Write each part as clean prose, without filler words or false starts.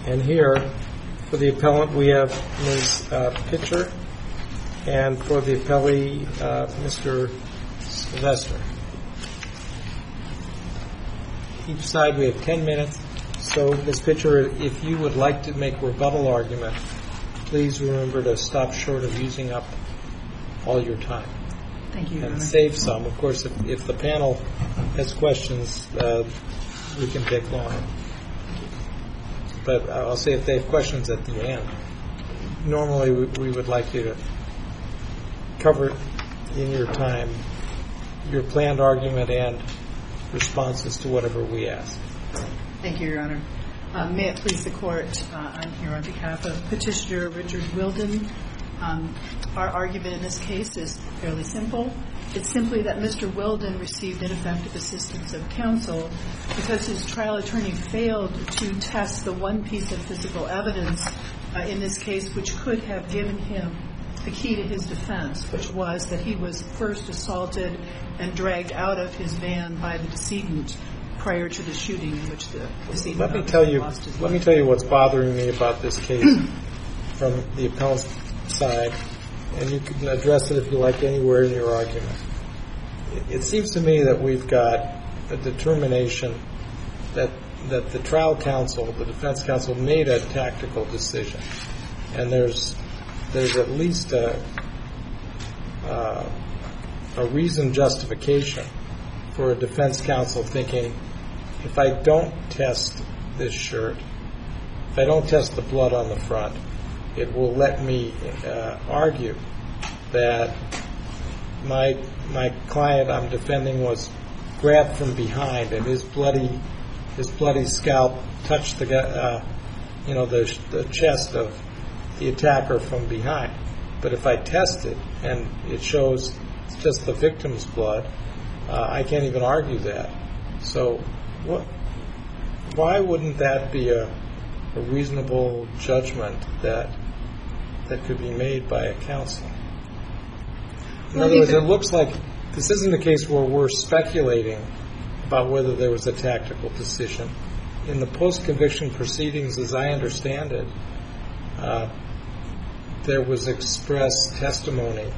And here, for the appellant, we have Ms. Pitcher, and for the appellee, Mr. Sylvester. Each side we have 10 minutes. So, Ms. Pitcher, if you would like to make rebuttal argument, please remember to stop short of using up all your time. Thank you, Your And Honor. save some. Of course, if the panel has questions, we can take longer. But I'll say if they have questions at the end. Normally, we would like you to cover in your time your planned argument and responses to whatever we ask. Thank you, Your Honor. May it please the Court, I'm here on behalf of Petitioner Richard Wilden. Our argument in this case is fairly simple. It's simply that Mr. Wilden received ineffective assistance of counsel because his trial attorney failed to test the one piece of physical evidence in this case which could have given him the key to his defense, which was that he was first assaulted and dragged out of his van by the decedent prior to the shooting in which the decedent lost his life. Let me tell you what's bothering me about this case from the appellant's side, and you can address it if you like anywhere in your argument. It seems to me that we've got a determination that the trial counsel, the defense counsel, made a tactical decision, and there's at least a reasoned justification for a defense counsel thinking, if I don't test this shirt, if I don't test the blood on the front, it will let me argue that my client I'm defending was grabbed from behind and his bloody scalp touched the chest of the attacker from behind. But if I test it and it shows it's just the victim's blood, I can't even argue that. So why wouldn't that be a reasonable judgment that could be made by a counsel? In other words, it looks like this isn't a case where we're speculating about whether there was a tactical decision. In the post-conviction proceedings, as I understand it, there was express testimony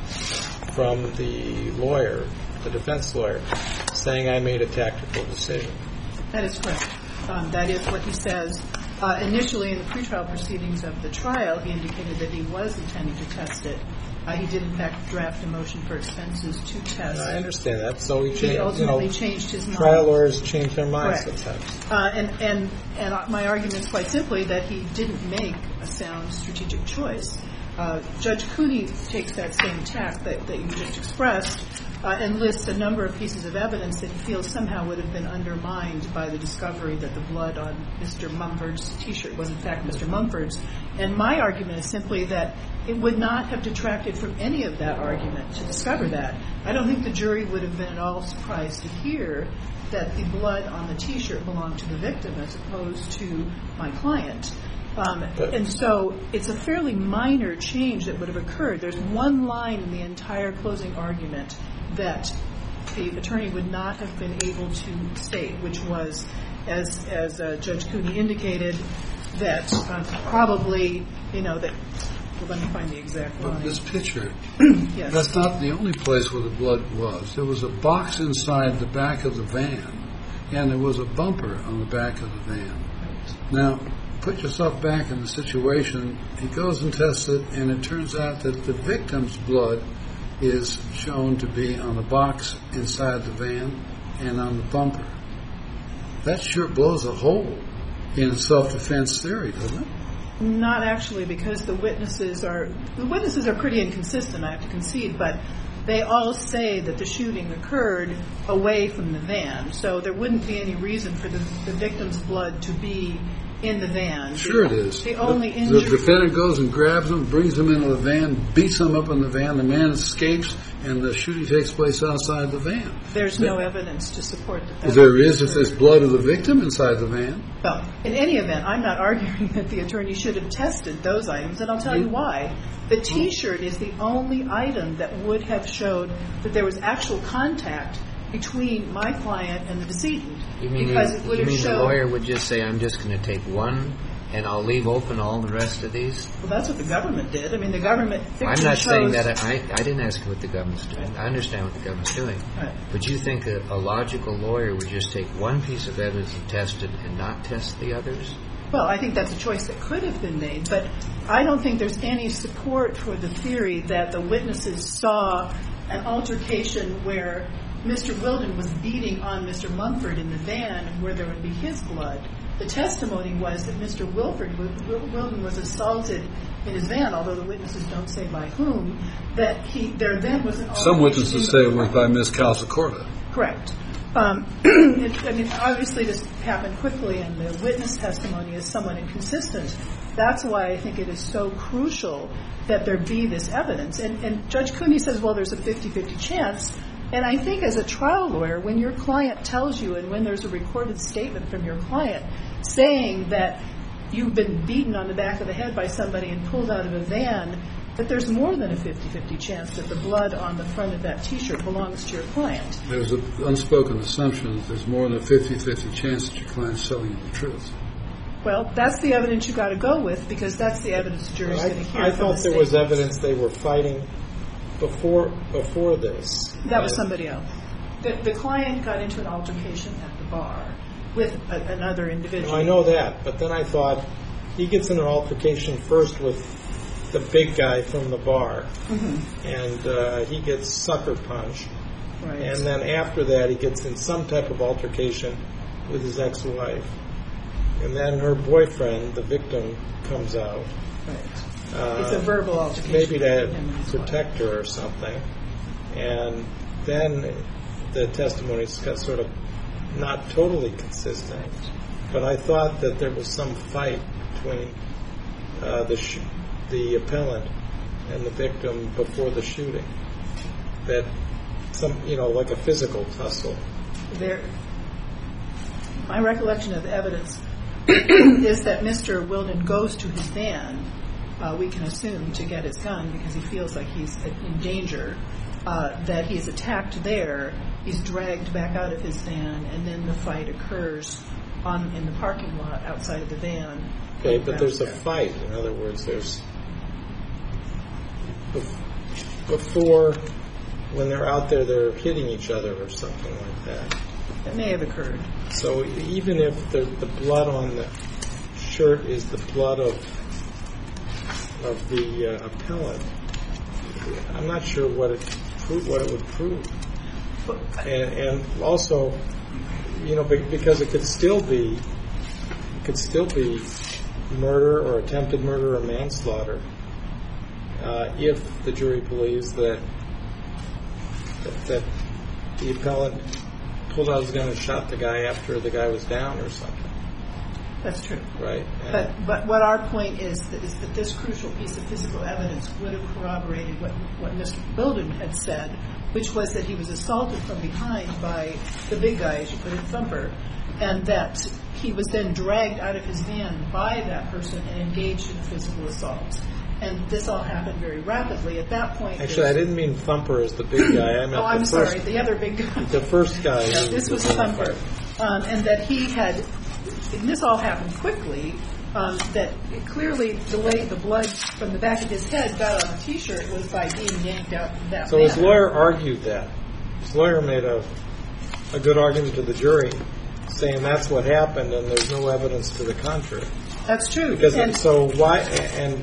from the lawyer, the defense lawyer, saying I made a tactical decision. That is correct. That is what he says. Initially, in the pretrial proceedings of the trial, he indicated that he was intending to test it. He did, in fact, draft a motion for expenses to test. I understand that. So he ultimately changed his mind. Trial lawyers change their minds Correct. sometimes. And my argument is quite simply that he didn't make a sound strategic choice. Judge Cooney takes that same tack that you just expressed and lists a number of pieces of evidence that he feels somehow would have been undermined by the discovery that the blood on Mr. Mumford's T-shirt was, in fact, Mr. Mumford's. And my argument is simply that it would not have detracted from any of that argument to discover that. I don't think the jury would have been at all surprised to hear that the blood on the T-shirt belonged to the victim as opposed to my client. And so it's a fairly minor change that would have occurred. There's one line in the entire closing argument that the attorney would not have been able to state, which was, as Judge Cooney indicated, that probably, that, let me find the exact line. But this picture, yes. That's not the only place where the blood was. There was a box inside the back of the van, and there was a bumper on the back of the van. Now, put yourself back in the situation. He goes and tests it, and it turns out that the victim's blood is shown to be on the box inside the van and on the bumper. That sure blows a hole in self-defense theory, doesn't it? Not actually, because the witnesses are pretty inconsistent, I have to concede, but they all say that the shooting occurred away from the van, so there wouldn't be any reason for the victim's blood to be in the van. Sure it is. The only the defendant goes and grabs him, brings him into the van, beats him up in the van, the man escapes, and the shooting takes place outside the van. There's no evidence to support that. There is if there's blood of the victim inside the van. Well, in any event, I'm not arguing that the attorney should have tested those items, and I'll tell you why. The T-shirt is the only item that would have showed that there was actual contact between my client and the decedent. You mean the lawyer would just say, I'm just going to take one and I'll leave open all the rest of these? Well, that's what the government did. I mean, the government... I'm not saying that. I didn't ask what the government's doing. I understand what the government's doing. Right. But you think a logical lawyer would just take one piece of evidence and test it and not test the others? Well, I think that's a choice that could have been made, but I don't think there's any support for the theory that the witnesses saw an altercation where Mr. Wilden was beating on Mr. Mumford in the van where there would be his blood. The testimony was that Mr. Wilden was assaulted in his van, although the witnesses don't say by whom, that there then was an altercation. Some witnesses say it was by Ms. Calzacorta. Correct. Obviously this happened quickly, and the witness testimony is somewhat inconsistent. That's why I think it is so crucial that there be this evidence. And Judge Cooney says, well, there's a 50-50 chance. And I think as a trial lawyer, when your client tells you, and when there's a recorded statement from your client saying that you've been beaten on the back of the head by somebody and pulled out of a van, that there's more than a 50-50 chance that the blood on the front of that T-shirt belongs to your client. There's an unspoken assumption that there's more than a 50-50 chance that your client's telling you the truth. Well, that's the evidence you got to go with, because that's the evidence the jury's going to hear. I thought there was evidence they were fighting before this. That was somebody else. The client got into an altercation at the bar with another individual. I know that, but then I thought he gets in an altercation first with the big guy from the bar, and he gets sucker punched. Right. And then after that, he gets in some type of altercation with his ex-wife. And then her boyfriend, the victim, comes out. Right. It's a verbal altercation. Maybe to protect her or something. And then the testimony is sort of not totally consistent. But I thought that there was some fight between the appellant and the victim before the shooting. That like a physical tussle. My recollection of the evidence is that Mr. Wilden goes to his van, we can assume, to get his gun because he feels like he's in danger, that he is attacked there, he's dragged back out of his van, and then the fight occurs in the parking lot outside of the van. Okay, but there's a fight. In other words, there's before, when they're out there, they're hitting each other or something like that. That may have occurred. So even if the blood on the shirt is the blood of the appellant, I'm not sure what it would prove. And also, because it could still be murder or attempted murder or manslaughter if the jury believes that the appellant pulled out his gun and shot the guy after the guy was down or something. That's true. Right. But what our point is that this crucial piece of physical evidence would have corroborated what Mr. Wilden had said, which was that he was assaulted from behind by the big guy, as you put it, Thumper, and that he was then dragged out of his van by that person and engaged in a physical assault. And this all happened very rapidly. At that point... Actually, I didn't mean Thumper as the big guy. I meant I'm sorry, the other big guy. The first guy. Yeah, this was Thumper. And that he had... And this all happened quickly. That it clearly the way the blood from the back of his head got on the T-shirt was by being yanked out of that So van. his lawyer argued that. His lawyer made a good argument to the jury, saying that's what happened and there's no evidence to the contrary. That's true. And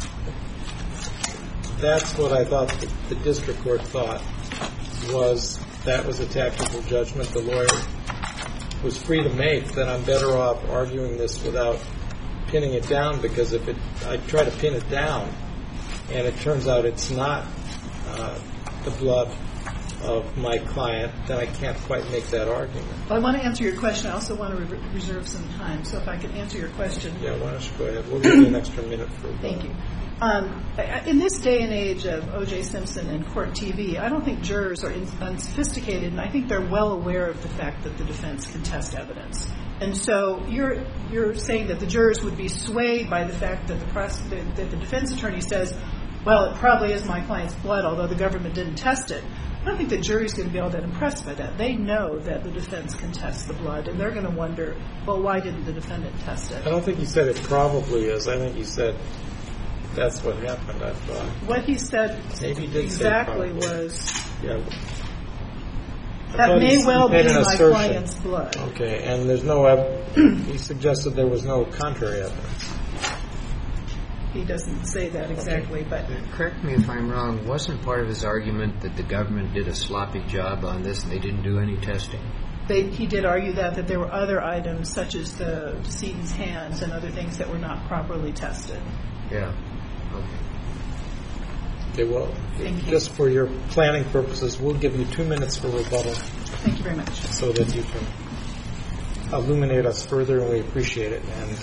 that's what I thought the district court thought was that was a tactical judgment the lawyer was free to make, that I'm better off arguing this without pinning it down, because if I try to pin it down and it turns out it's not the blood of my client, then I can't quite make that argument. Well, I want to answer your question. I also want to reserve some time. So if I could answer your question. Yeah, why don't you go ahead. We'll give you an extra minute for that. Thank you. In this day and age of O.J. Simpson and court TV, I don't think jurors are unsophisticated, and I think they're well aware of the fact that the defense can test evidence. And so you're saying that the jurors would be swayed by the fact that the defense attorney says, well, it probably is my client's blood, although the government didn't test it. I don't think the jury's going to be all that impressed by that. They know that the defense can test the blood, and they're going to wonder, well, why didn't the defendant test it? I don't think he said it probably is. I think he said that's what happened, I thought. What he said Maybe he did exactly say probably. was, Yeah. that may well be made an my assertion. client's blood. Okay, and there's no he suggested there was no contrary evidence. He doesn't say that exactly, but Correct me if I'm wrong, wasn't part of his argument that the government did a sloppy job on this and they didn't do any testing? he did argue that there were other items, such as the decedent's hands and other things that were not properly tested. Yeah. Okay. Okay, well, Thank you. just for your planning purposes, we'll give you 2 minutes for rebuttal Thank you very much. so that you can illuminate us further, and we appreciate it. And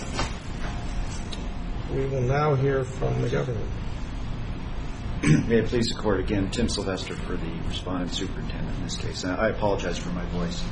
we will now hear from the government. May it please the Court, again, Tim Sylvester for the respondent superintendent in this case. I apologize for my voice.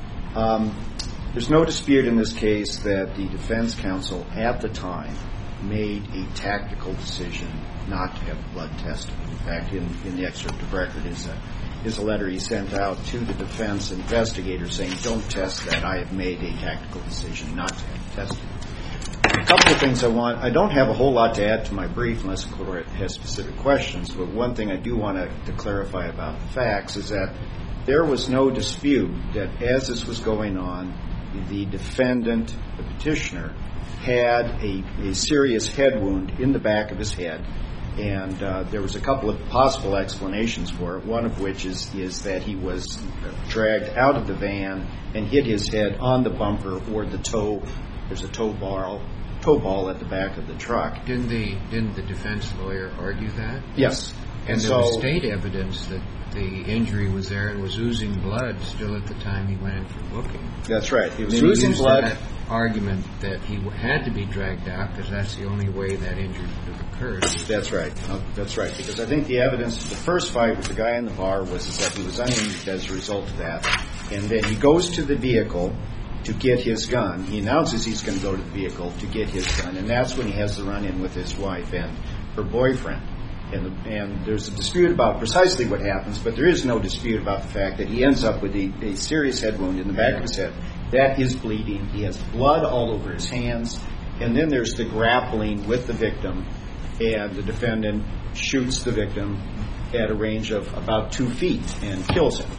There's no dispute in this case that the defense counsel at the time made a tactical decision not to have blood tested. In fact, in the excerpt of record is a letter he sent out to the defense investigator saying, don't test that. I have made a tactical decision not to have it tested. A couple of things I don't have a whole lot to add to my brief unless the Court has specific questions, but one thing I do want to clarify about the facts is that there was no dispute that as this was going on, the defendant, the petitioner, had a serious head wound in the back of his head, and there was a couple of possible explanations for it, one of which is that he was dragged out of the van and hit his head on the bumper or the toe. There's a toe ball at the back of the truck. Didn't the defense lawyer argue that? Yes. And there was state evidence that the injury was there and was oozing blood still at the time he went in for booking. That's right. It was Maybe oozing used blood. that argument that he had to be dragged out because that's the only way that injury could have occurred. That's right. That's right. Because I think the evidence of the first fight with the guy in the bar was that he was uninjured as a result of that. And then he goes to the vehicle to get his gun. He announces he's going to go to the vehicle to get his gun. And that's when he has the run-in with his wife and her boyfriend. And there's a dispute about precisely what happens, but there is no dispute about the fact that he ends up with a serious head wound in the back of his head. That is bleeding. He has blood all over his hands. And then there's the grappling with the victim, and the defendant shoots the victim at a range of about 2 feet and kills him.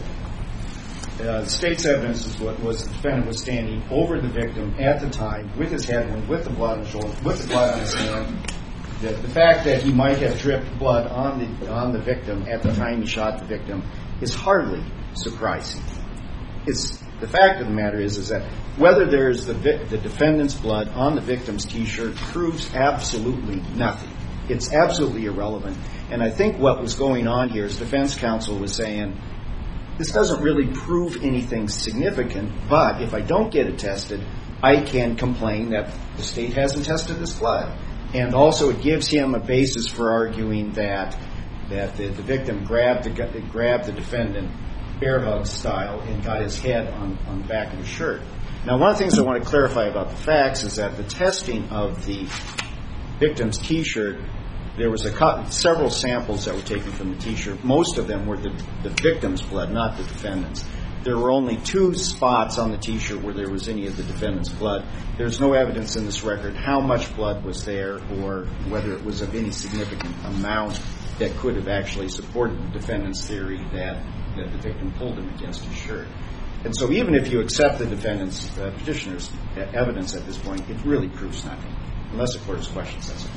The state's evidence is what was the defendant was standing over the victim at the time with his head wound, with the blood on his shoulder, with the blood on his hand. The fact that he might have dripped blood on the victim at the time he shot the victim is hardly surprising. The fact of the matter is that whether there's the defendant's blood on the victim's T-shirt proves absolutely nothing. It's absolutely irrelevant. And I think what was going on here is defense counsel was saying, this doesn't really prove anything significant, but if I don't get it tested, I can complain that the state hasn't tested this blood. And also it gives him a basis for arguing that the victim grabbed the defendant bear hug style and got his head on the back of his shirt. Now, one of the things I want to clarify about the facts is that the testing of the victim's T-shirt, there was several samples that were taken from the T-shirt. Most of them were the victim's blood, not the defendant's. There were only 2 spots on the T-shirt where there was any of the defendant's blood. There's no evidence in this record how much blood was there or whether it was of any significant amount that could have actually supported the defendant's theory that the victim pulled him against his shirt. And so even if you accept the defendant's petitioner's evidence at this point, it really proves nothing. Unless the Court has questions, that's it.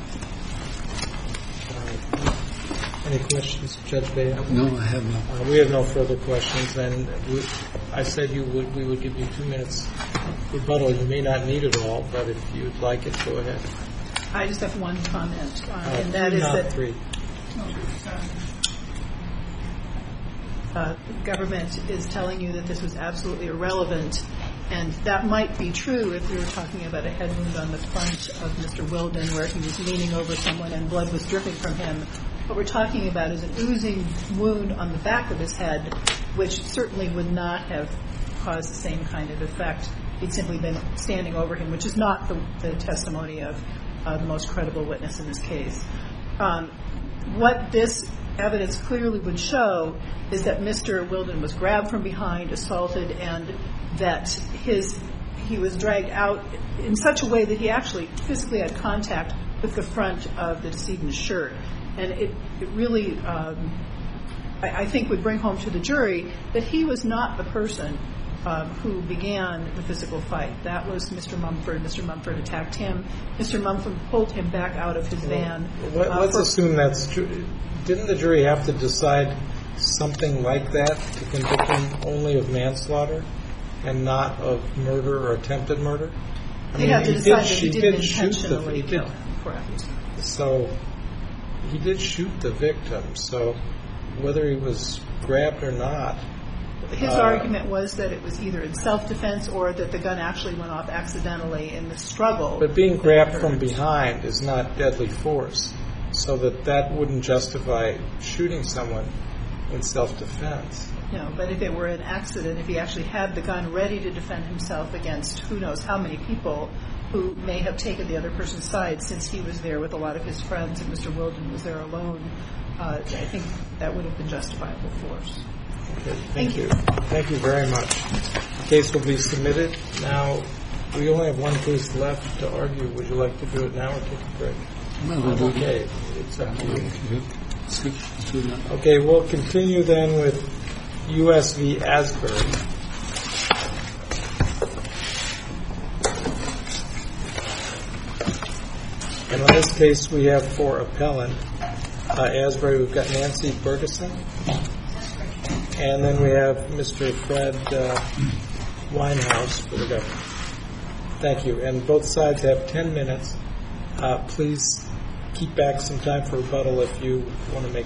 Any questions, Judge Bea? No, I have not. We have no further questions. Then I said we would give you 2 minutes rebuttal. You may not need it all, but if you'd like it, go ahead. I just have one comment, and that is not that 3. The government is telling you that this was absolutely irrelevant, and that might be true if we were talking about a head wound on the front of Mr. Wilden where he was leaning over someone and blood was dripping from him. What we're talking about is an oozing wound on the back of his head, which certainly would not have caused the same kind of effect. He'd simply been standing over him, which is not the testimony of the most credible witness in this case. what this evidence clearly would show is that Mr. Wilden was grabbed from behind, assaulted, and that he was dragged out in such a way that he actually physically had contact with the front of the decedent's shirt. And it really, I think, would bring home to the jury that he was not the person who began the physical fight. That was Mr. Mumford. Mr. Mumford attacked him. Mr. Mumford pulled him back out of his van. Let's assume that's true. Didn't the jury have to decide something like that to convict him only of manslaughter and not of murder or attempted murder? They have to decide that he didn't intentionally kill him. Correct. So he did shoot the victim. So whether he was grabbed or not. His argument was that it was either in self-defense or that the gun actually went off accidentally in the struggle. But being grabbed from behind is not deadly force, so that wouldn't justify shooting someone in self-defense. No, but if it were an accident, if he actually had the gun ready to defend himself against who knows how many people who may have taken the other person's side, since he was there with a lot of his friends and Mr. Wilden was there alone, I think that would have been justifiable force. Okay, thank you. Thank you very much. The case will be submitted. Now, we only have one case left to argue. Would you like to do it now or take a break? Okay, it's up to you. Let's do that. Okay, we'll continue then with U.S. v. Asbury. And in this case, we have for appellant Asbury, we've got Nancy Bergeson. And then we have Mr. Fred Winehouse for the government. Thank you. And both sides have 10 minutes. Please keep back some time for rebuttal if you want to make